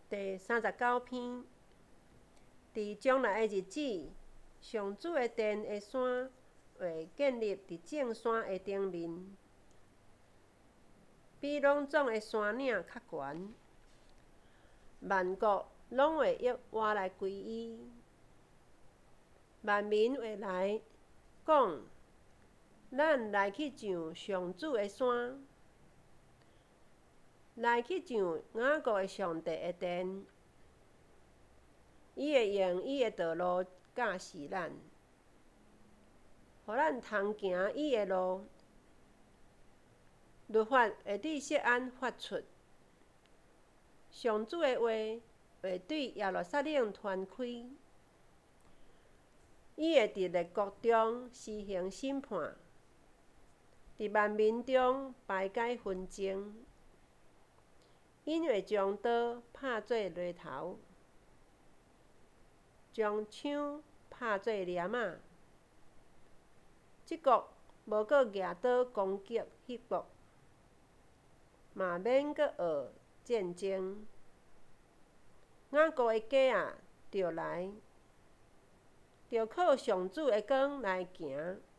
第39篇，伫将来的日子，上主的殿的山会建立伫正山的顶面，比拢总的山岭较悬。万国拢会约我来归伊，万民会来讲：咱来去上上主的山，来去上雅各的上帝的殿。伊会用伊的道路教示咱，互咱通行伊的路。律法会对锡安发出，上主的话会对耶路撒冷传开。伊会伫列国中施行审判，伫万民中排解纷争。因会将刀拍做犁头，将枪拍做镰仔。即国无搁举刀攻击迄国，嘛免搁学战争。雅各的家仔，着来，着靠上主的光来行。